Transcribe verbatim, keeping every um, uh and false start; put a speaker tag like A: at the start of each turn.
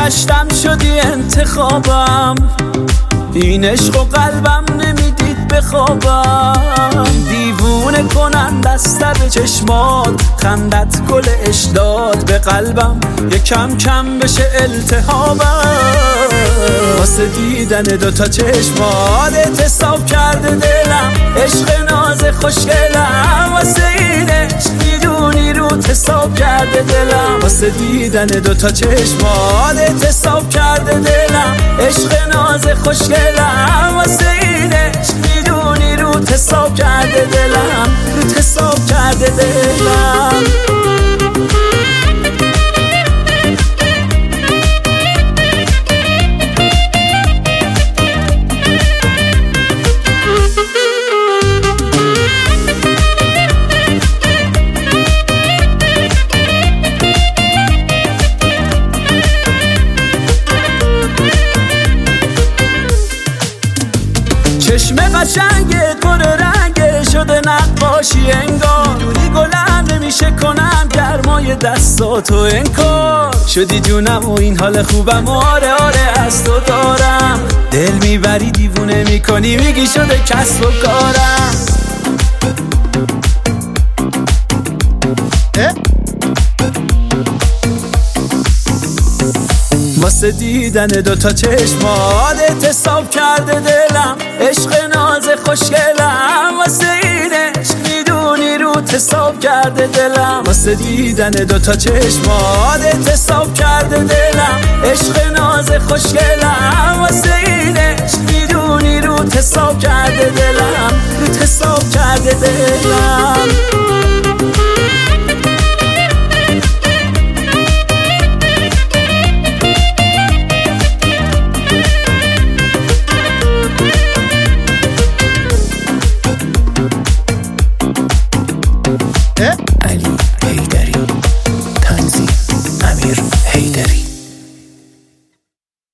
A: گشتم شدی انتخابم، این عشق و قلبم نمیدید بخوابم. دیوونه کنند از به چشمات، خندت گل اشداد به قلبم، یه کم کم بشه التهابم. واسه دیدن دوتا چشمات اعتصاب کرده دلم، عشق ناز خوشگلم. واسه این عشق میدونی رو حساب کرده دلم، واسه دیدن دوتا چشمات اعتصاب کرده دلم، عشق ناز خوشگلم. واسه این عشق میدونی رو حساب کرده دلم، رو حساب کرده دلم. چشم قشنگه کن رنگه شده نقاشی انگار، روی گلم نمیشه کنم گرمای دستاتو انکار. شدی جونم و این حال خوبم، آره آره از تو دارم. دل میبری دیوونه میکنی، میگی شده کسب و کارم. واسه دیدن دوتا چشمات اعتصاب کرده دلم، عشق ناز خوشگلم. واسه این عشق میدونی رو حساب کرده دلم، واسه دیدن دوتا چشمات اعتصاب کرده دلم، عشق ناز خوشگلم. واسه این عشق میدونی رو حساب کرده دلم، رو حساب کرده دلم.
B: Ali